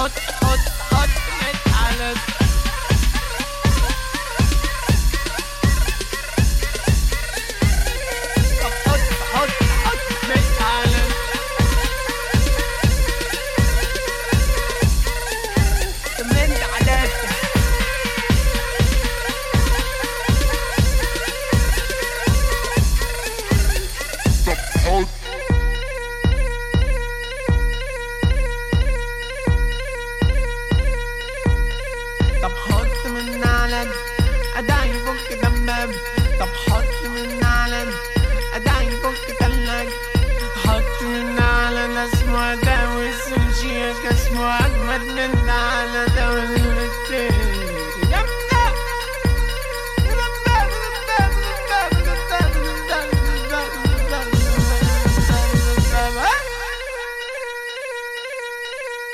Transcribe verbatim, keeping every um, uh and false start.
حط حط حط مد على طب حط حط حط مد على مد على طب حط من على أدعي فك دمام طب حط من على أدعي فك تلاج حط من على اسمه أداوي سوشيك اسمه أجمد من على داوي